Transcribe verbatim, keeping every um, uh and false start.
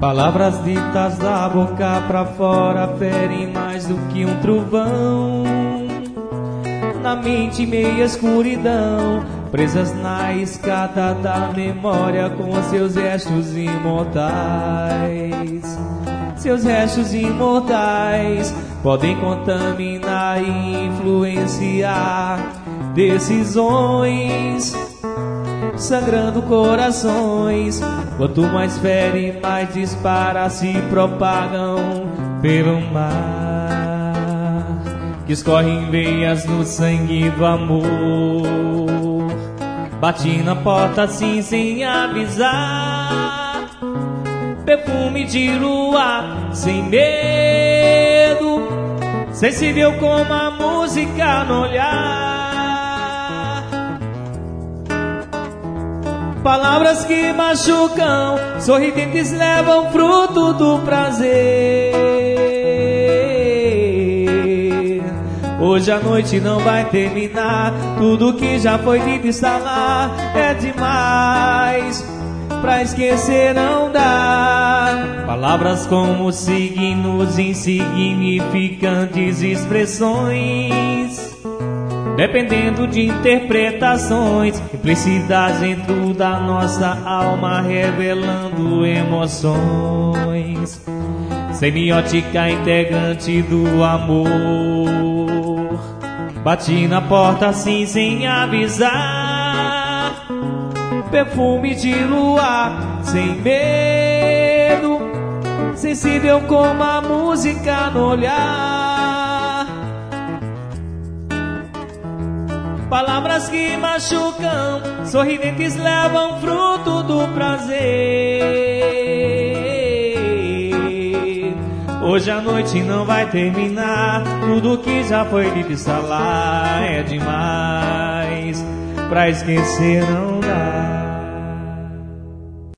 Palavras ditas da boca pra fora ferem mais do que um trovão. Na mente meia escuridão, presas na escada da memória com seus restos imortais. Seus restos imortais podem contaminar e influenciar decisões, sangrando corações. Quanto mais fere, mais dispara, se propagam pelo mar, que escorre em veias no sangue do amor. Bati na porta assim sem avisar, perfume de luar, sem medo, sensível como a música no olhar. Palavras que machucam, sorridentes levam fruto do prazer. Hoje a noite não vai terminar, tudo que já foi dito está lá. É demais pra esquecer, não dá. Palavras como signos, insignificantes expressões, dependendo de interpretações, implicidades dentro da nossa alma, revelando emoções. Semiótica integrante do amor. Bati na porta assim sem avisar, perfume de luar, sem medo, sensível como a música no olhar. Palavras que machucam, sorridentes levam fruto do prazer. Hoje a noite não vai terminar, tudo que já foi dito está lá. É demais pra esquecer, não dá.